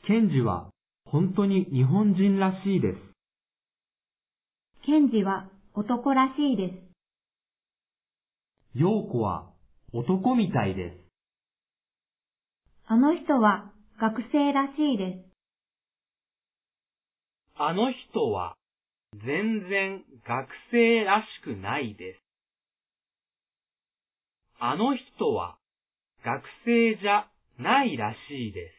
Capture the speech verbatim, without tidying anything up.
ケンジは本当に日本人らしいです。 ケンジは男らしいです。 ヨウコは男みたいです。 あの人は学生らしいです。 あの人は全然学生らしくないです。あの人は学生じゃないらしいです。